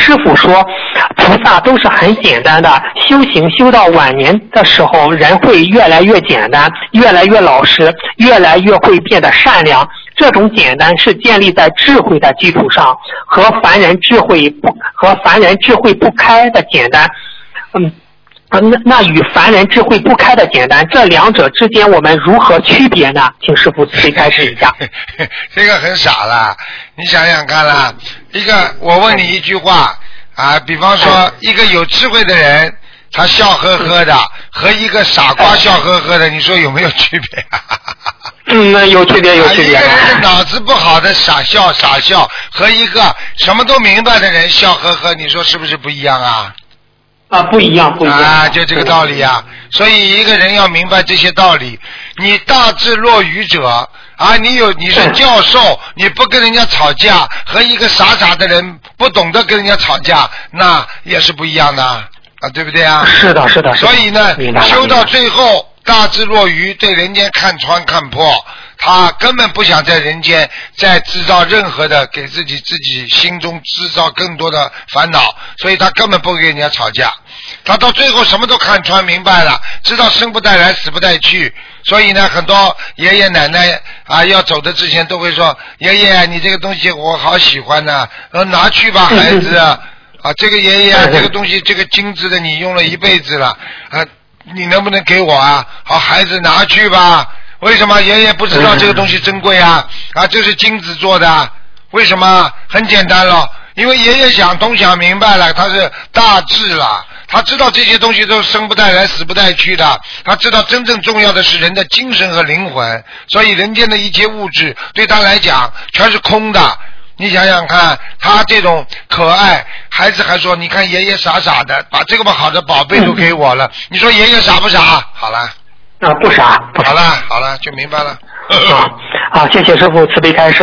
师傅说菩萨都是很简单的，修行修到晚年的时候，人会越来越简单，越来越老实，越来越会变得善良。这种简单是建立在智慧的基础上，和凡人智慧不开的简单，那与凡人智慧不开的简单，这两者之间我们如何区别呢？请师父慈悲开示一下。 这个很傻了，你想想看啦，我问你一句话啊，比方说一个有智慧的人，他笑呵呵的，和一个傻瓜笑呵呵的，你说有没有区别？ 有区别，有区别。 一个人脑子不好的傻笑，和一个什么都明白的人笑呵呵，你说是不是不一样啊？ 不一样啊，就这个道理啊。所以一个人要明白这些道理。你大智若愚者啊，你是教授，你不跟人家吵架，和一个傻的人不懂得跟人家吵架，那也是不一样的啊，对不对啊？ 是的。 所以呢，修到最后，大智若愚，对人间看穿看破。他根本不想在人间再制造任何的给自己心中制造更多的烦恼，所以他根本不跟人家吵架。他到最后什么都看穿明白了，知道生不带来死不带去。所以呢，很多爷爷奶奶啊要走的之前都会说，爷爷你这个东西我好喜欢呢，拿去吧孩子啊，这个爷爷这个东西这个金子的你用了一辈子了啊，你能不能给我啊？好孩子拿去吧。为什么爷爷不知道这个东西珍贵啊？这是金子做的，为什么？很简单了，因为爷爷想东想明白了，他是大智了，他知道这些东西都生不带来死不带去的，他知道真正重要的是人的精神和灵魂，所以人间的一切物质对他来讲全是空的。你想想看，他这种可爱，孩子还说你看爷爷傻的，把这个么好的宝贝都给我了，你说爷爷傻不傻？好了不傻。 好了，就明白了。 谢谢师父慈悲开示。